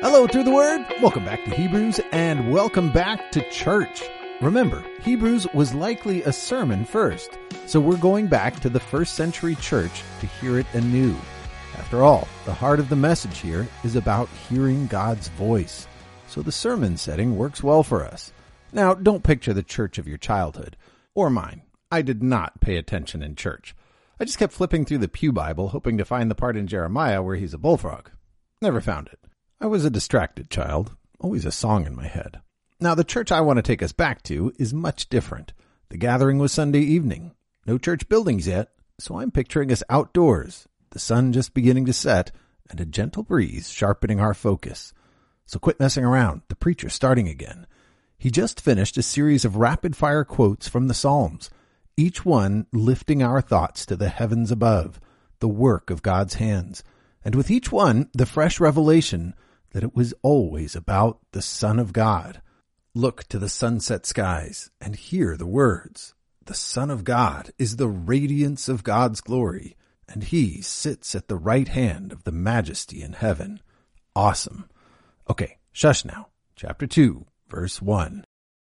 Hello through the Word. Welcome back to Hebrews and welcome back to church. Remember, Hebrews was likely a sermon first, so we're going back to the first century church to hear it anew. After all, the heart of the message here is about hearing God's voice, so the sermon setting works well for us. Now, don't picture the church of your childhood, or mine. I did not pay attention in church. I just kept flipping through the Pew Bible, hoping to find the part in Jeremiah where he's a bullfrog. Never found it. I was a distracted child, always a song in my head. Now, the church I want to take us back to is much different. The gathering was Sunday evening. No church buildings yet, so I'm picturing us outdoors, the sun just beginning to set, and a gentle breeze sharpening our focus. So quit messing around. The preacher's starting again. He just finished a series of rapid-fire quotes from the Psalms, each one lifting our thoughts to the heavens above, the work of God's hands, and with each one, the fresh revelation that it was always about the Son of God. Look to the sunset skies and hear the words. The Son of God is the radiance of God's glory, and he sits at the right hand of the majesty in heaven. Awesome. Okay, shush now. Chapter 2, verse 1.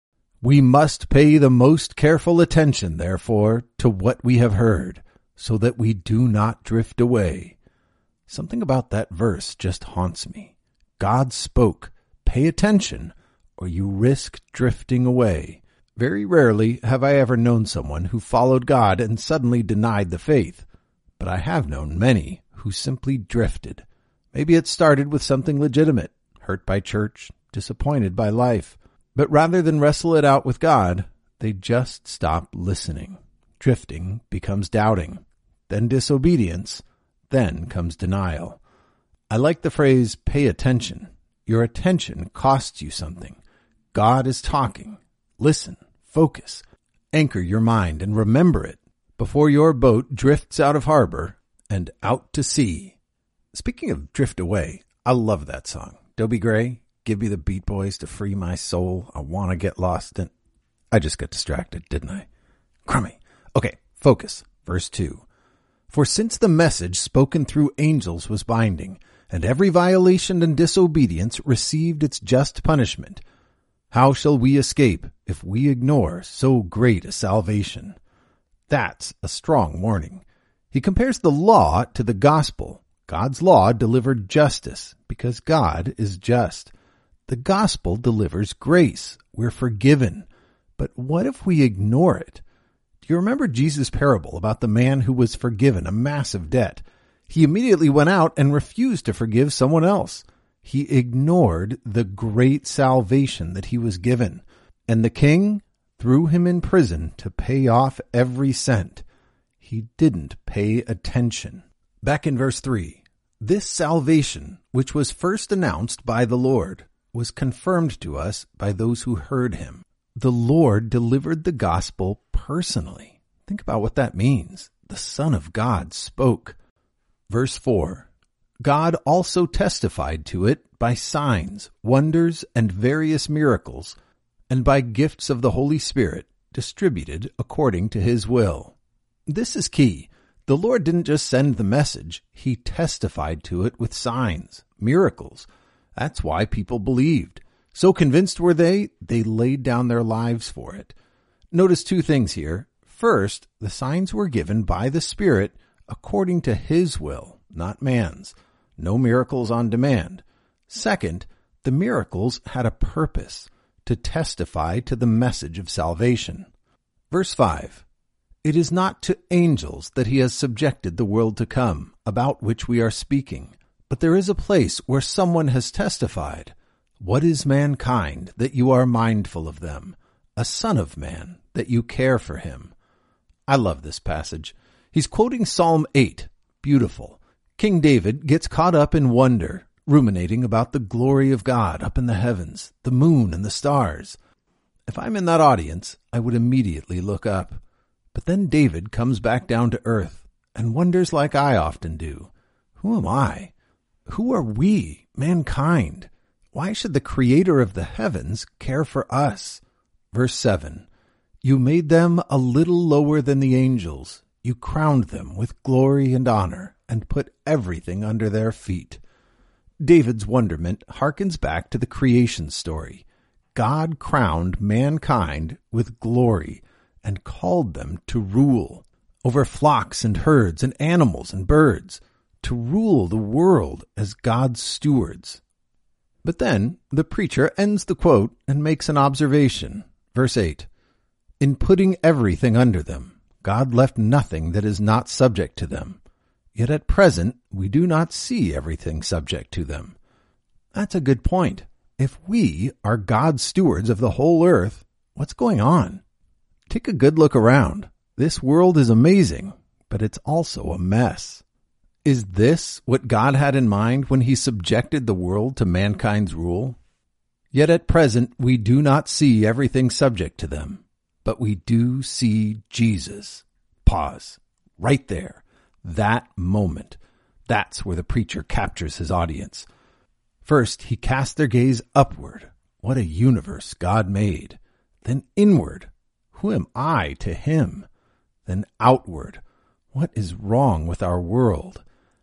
We must pay the most careful attention, therefore, to what we have heard, so that we do not drift away. Something about that verse just haunts me. God spoke. Pay attention, or you risk drifting away. Very rarely have I ever known someone who followed God and suddenly denied the faith, but I have known many who simply drifted. Maybe it started with something legitimate, hurt by church, disappointed by life, but rather than wrestle it out with God, they just stop listening. Drifting becomes doubting, then disobedience, then comes denial. I like the phrase, pay attention. Your attention costs you something. God is talking. Listen, focus, anchor your mind and remember it before your boat drifts out of harbor and out to sea. Speaking of drift away, I love that song. Dobie Gray, Give Me the Beat Boys to Free My Soul. I want to get lost in... I just got distracted, didn't I? Crummy. Okay, focus. Verse 2. For since the message spoken through angels was binding, and every violation and disobedience received its just punishment, how shall we escape if we ignore so great a salvation? That's a strong warning. He compares the law to the gospel. God's law delivered justice because God is just. The gospel delivers grace. We're forgiven. But what if we ignore it? Do you remember Jesus' parable about the man who was forgiven a massive debt? He immediately went out and refused to forgive someone else. He ignored the great salvation that he was given. And the king threw him in prison to pay off every cent. He didn't pay attention. Back in verse 3, this salvation, which was first announced by the Lord, was confirmed to us by those who heard him. The Lord delivered the gospel personally. Think about what that means. The Son of God spoke. Verse 4, God also testified to it by signs, wonders, and various miracles, and by gifts of the Holy Spirit distributed according to his will. This is key. The Lord didn't just send the message. He testified to it with signs, miracles. That's why people believed. So convinced were they laid down their lives for it. Notice two things here. First, the signs were given by the Spirit according to his will, not man's. No miracles on demand. Second, the miracles had a purpose, to testify to the message of salvation. Verse 5, it is not to angels that he has subjected the world to come, about which we are speaking, but there is a place where someone has testified. What is mankind that you are mindful of them? A son of man that you care for him. I love this passage. He's quoting Psalm 8. Beautiful. King David gets caught up in wonder, ruminating about the glory of God up in the heavens, the moon and the stars. If I'm in that audience, I would immediately look up. But then David comes back down to earth and wonders like I often do. Who am I? Who are we, mankind? Why should the Creator of the heavens care for us? Verse 7, you made them a little lower than the angels. You crowned them with glory and honor and put everything under their feet. David's wonderment harkens back to the creation story. God crowned mankind with glory and called them to rule over flocks and herds and animals and birds, to rule the world as God's stewards. But then the preacher ends the quote and makes an observation. Verse 8, "In putting everything under them, God left nothing that is not subject to them. Yet at present we do not see everything subject to them." That's a good point. If we are God's stewards of the whole earth, what's going on? Take a good look around. This world is amazing, but it's also a mess. Is this what God had in mind when he subjected the world to mankind's rule? Yet at present we do not see everything subject to them, but we do see Jesus. Pause. Right there. That moment. That's where the preacher captures his audience. First, he casts their gaze upward. What a universe God made. Then inward. Who am I to him? Then outward. What is wrong with our world?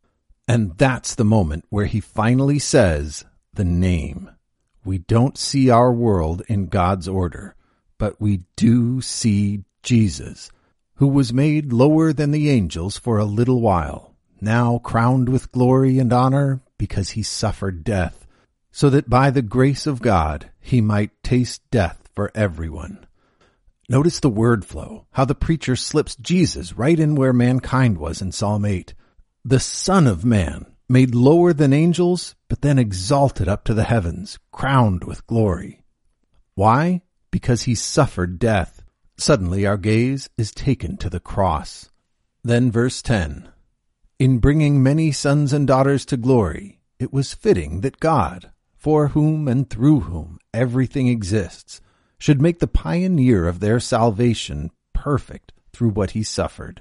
And that's the moment where he finally says the name. We don't see our world in God's order, but we do see Jesus, who was made lower than the angels for a little while, now crowned with glory and honor because he suffered death, so that by the grace of God he might taste death for everyone. Notice the word flow, how the preacher slips Jesus right in where mankind was in Psalm 8. The Son of Man, made lower than angels, but then exalted up to the heavens, crowned with glory. Why? Because he suffered death. Suddenly our gaze is taken to the cross. Then verse 10. "In bringing many sons and daughters to glory, it was fitting that God, for whom and through whom everything exists, should make the pioneer of their salvation perfect through what he suffered."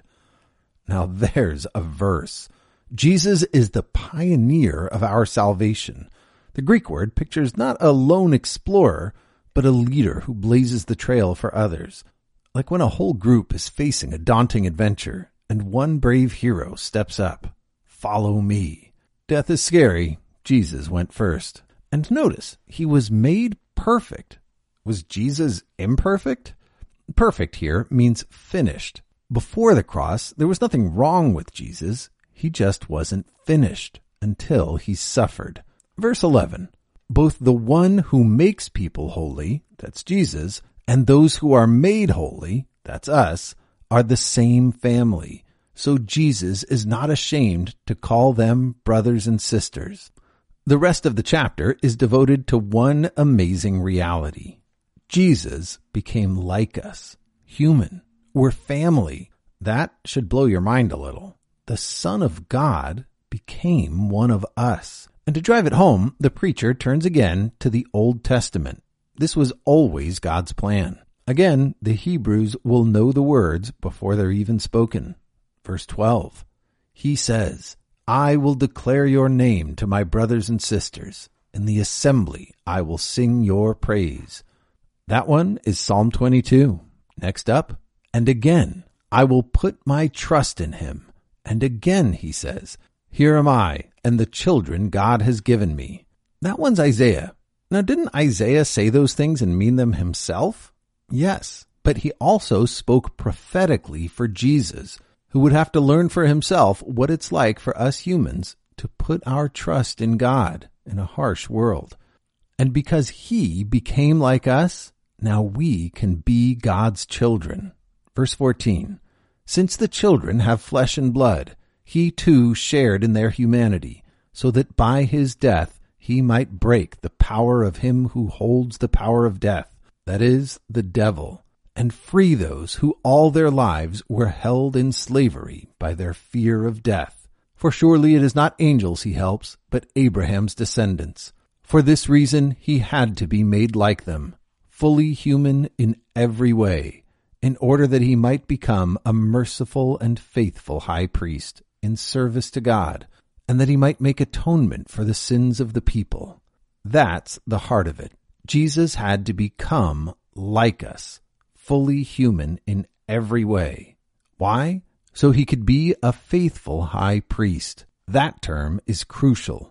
Now there's a verse. Jesus is the pioneer of our salvation. The Greek word pictures not a lone explorer, but a leader who blazes the trail for others. Like when a whole group is facing a daunting adventure, and one brave hero steps up. Follow me. Death is scary. Jesus went first. And notice, he was made perfect. Was Jesus imperfect? Perfect here means finished. Before the cross, there was nothing wrong with Jesus. He just wasn't finished until he suffered. Verse 11, "Both the one who makes people holy," that's Jesus, "and those who are made holy," that's us, "are the same family. So Jesus is not ashamed to call them brothers and sisters." The rest of the chapter is devoted to one amazing reality. Jesus became like us, human. We're family. That should blow your mind a little. The Son of God became one of us. And to drive it home, the preacher turns again to the Old Testament. This was always God's plan. Again, the Hebrews will know the words before they're even spoken. Verse 12, he says, "I will declare your name to my brothers and sisters. In the assembly I will sing your praise." That one is Psalm 22. Next up, "And again, I will put my trust in him." And again he says, "Here am I, and the children God has given me." That one's Isaiah. Now, didn't Isaiah say those things and mean them himself? Yes, but he also spoke prophetically for Jesus, who would have to learn for himself what it's like for us humans to put our trust in God in a harsh world. And because he became like us, now we can be God's children. Verse 14, "Since the children have flesh and blood, he too shared in their humanity, so that by his death he might break the power of him who holds the power of death, that is, the devil, and free those who all their lives were held in slavery by their fear of death. For surely it is not angels he helps, but Abraham's descendants. For this reason he had to be made like them, fully human in every way, in order that he might become a merciful and faithful high priest in service to God, and that he might make atonement for the sins of the people." That's the heart of it. Jesus had to become like us, fully human in every way. Why? So he could be a faithful high priest. That term is crucial.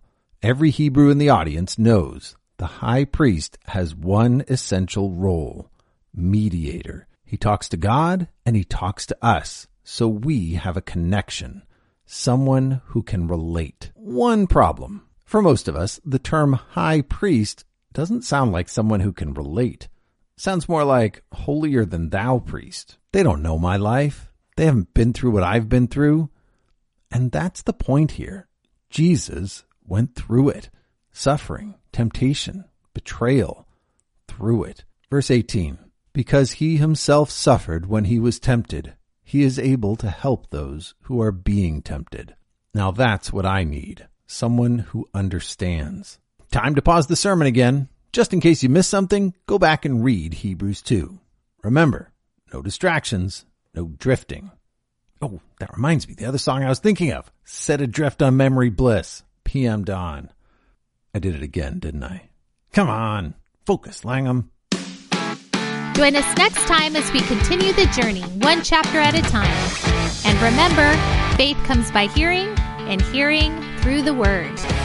Every Hebrew in the audience knows the high priest has one essential role: mediator. He talks to God and he talks to us, so we have a connection, someone who can relate. One problem. For most of us, the term high priest doesn't sound like someone who can relate. Sounds more like holier than thou priest. They don't know my life. They haven't been through what I've been through. And that's the point here. Jesus went through it. Suffering, temptation, betrayal, through it. Verse 18, because he himself suffered when he was tempted, he is able to help those who are being tempted. Now that's what I need. Someone who understands. Time to pause the sermon again. Just in case you missed something, go back and read Hebrews 2. Remember, no distractions, no drifting. Oh, that reminds me, the other song I was thinking of, Set Adrift on Memory Bliss, PM Dawn. I did it again, didn't I? Come on, focus, Langham. Join us next time as we continue the journey, one chapter at a time. And remember, faith comes by hearing, and hearing through the Word.